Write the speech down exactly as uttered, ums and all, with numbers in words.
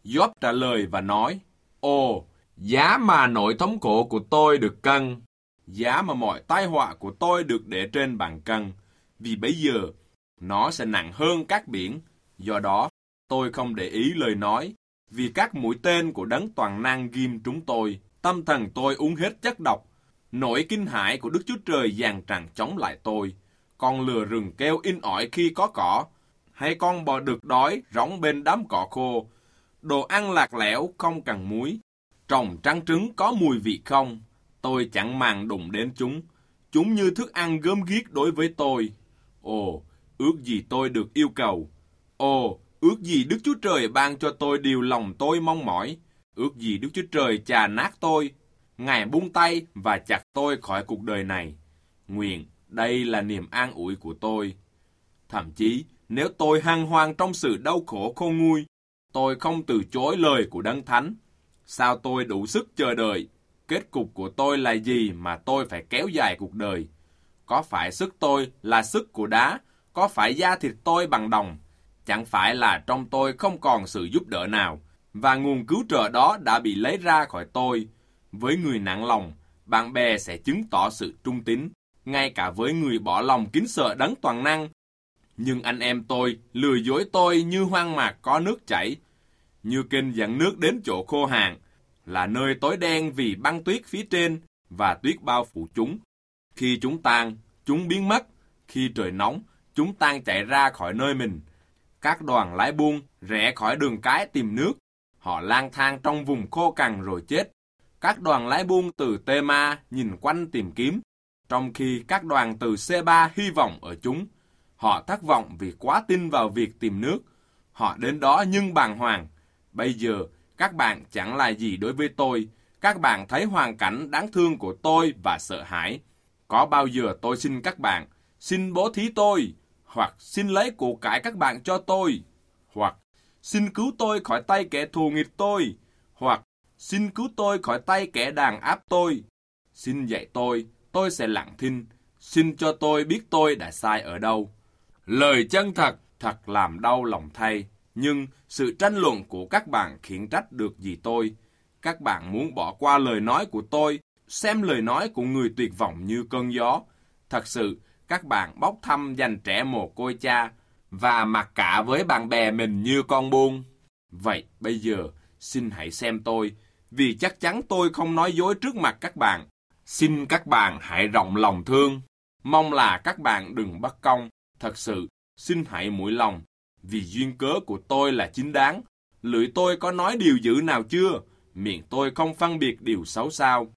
Gióp trả lời và nói, ồ, giá mà nỗi thống khổ của tôi được cân, giá mà mọi tai họa của tôi được để trên bàn cân, vì bây giờ nó sẽ nặng hơn các biển. Do đó, tôi không để ý lời nói, vì các mũi tên của đấng toàn năng ghim trúng tôi. Tâm thần tôi uống hết chất độc. Nỗi kinh hãi của Đức Chúa Trời dàn tràn chống lại tôi. Con lừa rừng kêu in ỏi khi có cỏ, hay con bò đực đói rống bên đám cỏ khô. Đồ ăn lạc lẽo không cần muối, trồng trắng trứng có mùi vị không. Tôi chẳng màng đụng đến chúng. Chúng như thức ăn gớm ghiếc đối với tôi. Ồ, ước gì tôi được yêu cầu. Ồ, ước gì Đức Chúa Trời ban cho tôi điều lòng tôi mong mỏi. Ước gì Đức Chúa Trời chà nát tôi. Ngài buông tay và chặt tôi khỏi cuộc đời này. Nguyện, đây là niềm an ủi của tôi. Thậm chí, nếu tôi hăng hoang trong sự đau khổ khôn nguôi, tôi không từ chối lời của Đấng Thánh. Sao tôi đủ sức chờ đợi? Kết cục của tôi là gì mà tôi phải kéo dài cuộc đời? Có phải sức tôi là sức của đá? Có phải da thịt tôi bằng đồng? Chẳng phải là trong tôi không còn sự giúp đỡ nào, và nguồn cứu trợ đó đã bị lấy ra khỏi tôi. Với người nặng lòng, bạn bè sẽ chứng tỏ sự trung tín, ngay cả với người bỏ lòng kính sợ Đấng toàn năng. Nhưng anh em tôi lừa dối tôi như hoang mạc có nước chảy, như kênh dẫn nước đến chỗ khô hạn, là nơi tối đen vì băng tuyết phía trên và tuyết bao phủ chúng. Khi chúng tan, chúng biến mất. Khi trời nóng, chúng tan chạy ra khỏi nơi mình. Các đoàn lái buôn rẽ khỏi đường cái tìm nước. Họ lang thang trong vùng khô cằn rồi chết. Các đoàn lái buôn từ Tema nhìn quanh tìm kiếm, trong khi các đoàn từ Seba hy vọng ở chúng. Họ thất vọng vì quá tin vào việc tìm nước. Họ đến đó nhưng bàng hoàng. Bây giờ, các bạn chẳng là gì đối với tôi. Các bạn thấy hoàn cảnh đáng thương của tôi và sợ hãi. Có bao giờ tôi xin các bạn, xin bố thí tôi, hoặc xin lấy của cải các bạn cho tôi, hoặc xin cứu tôi khỏi tay kẻ thù nghịch tôi, hoặc xin cứu tôi khỏi tay kẻ đàn áp tôi. Xin dạy tôi, tôi sẽ lặng thinh. Xin cho tôi biết tôi đã sai ở đâu. Lời chân thật, thật làm đau lòng thay. Nhưng sự tranh luận của các bạn khiển trách được gì tôi? Các bạn muốn bỏ qua lời nói của tôi, xem lời nói của người tuyệt vọng như cơn gió. Thật sự, các bạn bốc thăm dành trẻ mồ côi cha, và mặc cả với bạn bè mình như con buôn. Vậy bây giờ, xin hãy xem tôi, vì chắc chắn tôi không nói dối trước mặt các bạn. Xin các bạn hãy rộng lòng thương. Mong là các bạn đừng bất công. Thật sự, xin hãy mũi lòng, vì duyên cớ của tôi là chính đáng. Lưỡi tôi có nói điều dữ nào chưa? Miệng tôi không phân biệt điều xấu sao.